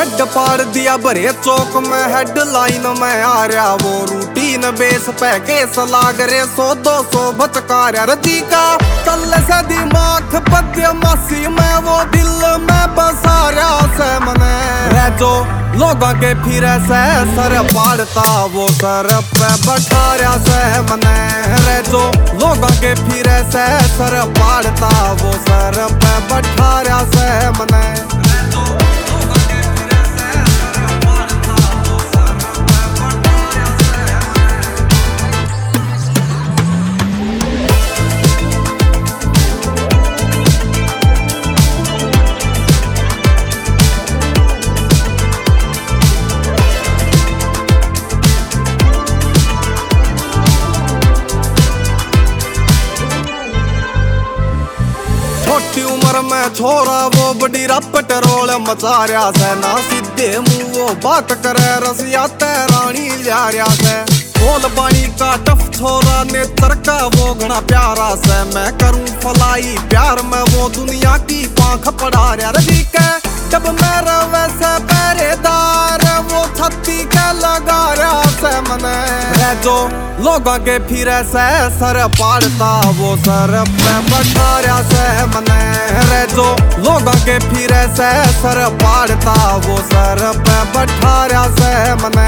head पाड़ दिया भरे चौक में, हेडलाइन में आ रहा वो रूटीन बेस पे केस लाग रे 100-200 भटकार्या रदी का कल से दिमाग पद्य मासी में वो दिल में बसा रहा से मने रह जो लोगों के फिरे से सर पाड़ता वो सर पे बैठा रहा से मने रह जो लोगों के फिरे से सर पाड़ता वो सर पे बैठा रहा से मने छोटी उम्र में छोरा वो बड़ी रपट रोल मचा रहा से ना सीधे मुंह वो बात करे रसिया रानी जा रहा से बोल पानी का टफ छोरा ने तरका वो घना प्यारा से मैं करूं फलाई प्यार में वो दुनिया की पांख पड़ा रहा रजी के जब मेरा वैसे पहरेदार वो छत्ती के लगा रहा से मने रह जो लोगों के फिरे से सर पाड़ता वो सर पे बैठा रहा से मने रह जो लोगों के फिरे से सर पाड़ता वो सर पे बैठा रहा से मने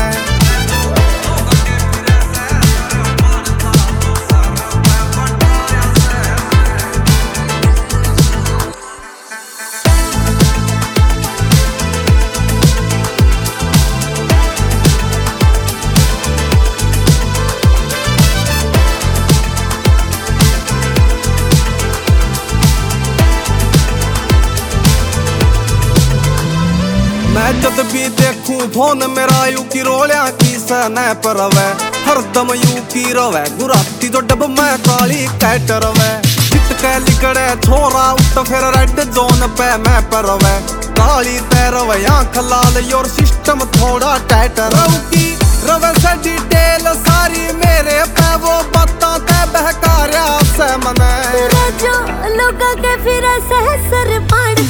मैं जब भी देखूं फोन मेरा यू की रोलिया की सने पर रवे हरदम यू की रवे गुराती जो डब में काली कैट रवे चित के लिकड़े छोरा उठ फिर रेड जोन पे मैं पर रवे काली तेरवे आंख लाल योर सिस्टम थोड़ा टाइट रवकी रवे से डिटेल सारी मेरे पे वो बताते बहकार्या से मने जो लोगों के फिर से सर पाड़